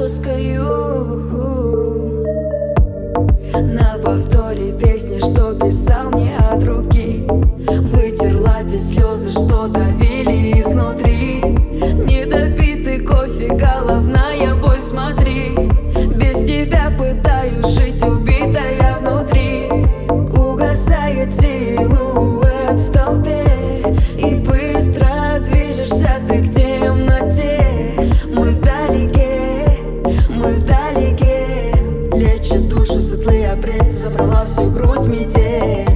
плескаю на повторе песни, что писал не от руки. Вытерла те слезы, что давили изнутри. Недопитый кофе, головная боль, смотри. Без тебя пытаюсь жить, убитая внутри. Угасает силуэт в толпе, и быстро движешься ты к темноте. Мы вдалеке, мы вдалеке. Лечит душу светлый апрель, забрала всю грусть метель.